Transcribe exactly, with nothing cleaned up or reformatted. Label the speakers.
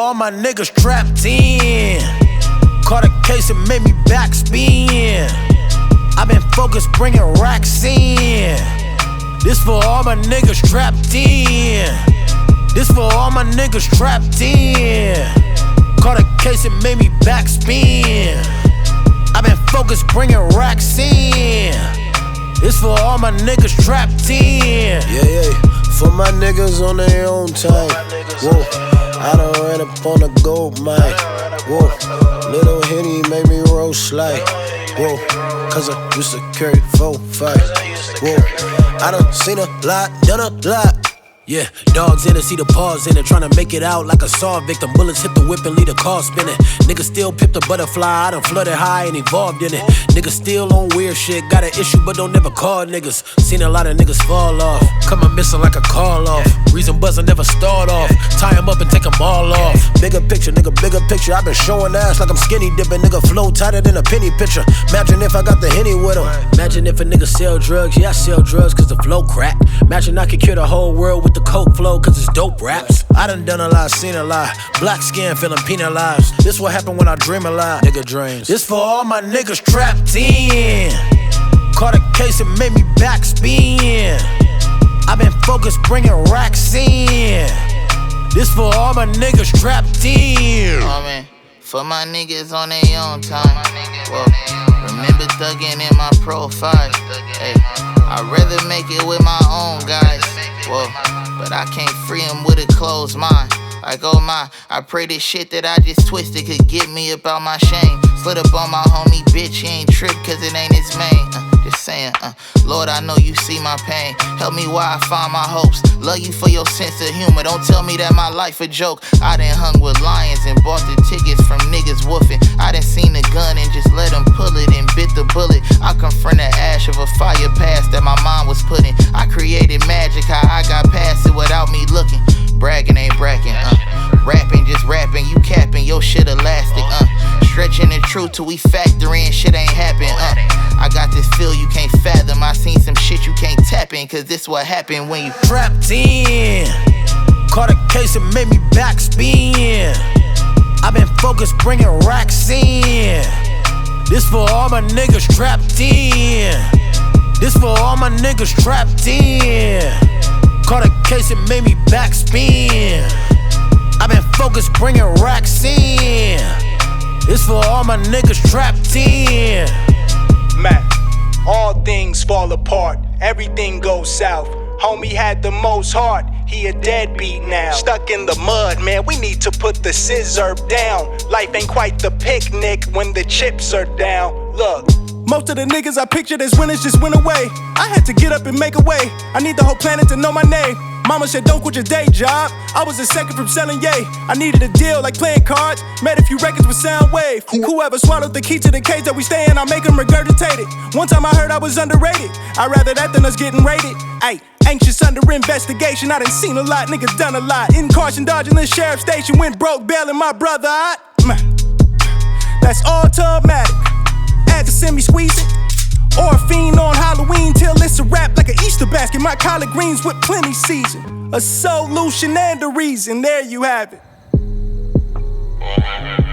Speaker 1: all my niggas trapped in. Caught a case and made me backspin. I've been focused bringing racks in. This for all my niggas trapped in. This for all my niggas trapped in. Caught a case and made me backspin. I've been focused bringing racks in. This for all my niggas trapped in.
Speaker 2: Yeah, yeah, for my niggas on their own time. Whoa, I done ran up on a gold mine. Whoa, little Henny made me roll slide. Whoa, cause I used to carry four, five. Whoa, I done seen a lot, done a lot.
Speaker 1: Yeah, dogs in it, see the paws in it. Tryna make it out like a saw victim. Bullets hit the whip and leave the car spinning. Niggas still pip the butterfly, I done flooded high and evolved in it. Niggas still on weird shit, got an issue but don't never call niggas. Seen a lot of niggas fall off, come and missing like a call off. Reason buzzing never start off, tie em up and take them all off. Bigger picture, nigga, bigger picture. I been showing ass like I'm skinny dipping. Nigga flow tighter than a penny pitcher. Imagine if I got the Henny with him. Imagine if a nigga sell drugs, yeah I sell drugs cause the flow crack. Imagine I could cure the whole world with the coke flow cause it's dope raps. I done done a lot, seen a lot. Black skin feeling penalized. This what happen when I dream a lot. Nigga dreams. This for all my niggas trapped in. Caught a case and made me backspin. I've been focused bringing racks in. This for all my niggas trapped in.
Speaker 3: Oh man, for my niggas on their own time. Whoa, remember thugging in my profile. Hey, I'd rather make it with my own guys. Whoa, but I can't free him with a closed mind. Like, oh my, I pray this shit that I just twisted could get me up out my shame. Slid up on my homie, bitch, he ain't tripped cause it ain't his main. Uh, just saying, uh, Lord, I know you see my pain. Help me while I find my hopes. Love you for your sense of humor. Don't tell me that my life a joke. I done hung with lions and bought the tickets from niggas woofing. I done seen the gun and just let them pull it and bit the bullet. I confront the ash of a fire past that my mom was putting. I created magic, how I got past it without me looking. Bragging ain't bragging, uh. Rapping, just rapping, you capping, your shit elastic, uh. Stretching the truth till we factor in, shit ain't happen, uh. I got this feel you can't fathom, I seen some shit you can't tap in, cause this what happened when you
Speaker 1: trapped in. Caught a case and made me backspin. I've been focused bringing racks in. This for all my niggas trapped in. This for all my niggas trapped in. Caught a case and made me backspin. I've been focused bringing racks in. This for all my niggas trapped in.
Speaker 4: Man, all things fall apart, everything goes south. Homie had the most heart, he a deadbeat now. Stuck in the mud, man, we need to put the scissor down. Life ain't quite the picnic when the chips are down. Look,
Speaker 5: most of the niggas I pictured as winners just went away. I had to get up and make a way. I need the whole planet to know my name. Mama said don't quit your day job. I was a second from selling yay. I needed a deal like playing cards. Made a few records with Soundwave. Whoever swallowed the key to the cage that we stay in, I make them regurgitate it. One time I heard I was underrated. I'd rather that than us getting raided. Ayy, anxious under investigation. I done seen a lot, niggas done a lot. In caution dodging the sheriff station. Went broke bailing my brother. I, man, that's automatic. Had to send me squeezing. Or a fiend on Halloween till it's a wrap like an Easter basket. My collard greens with plenty season. A solution and a reason, there you have it.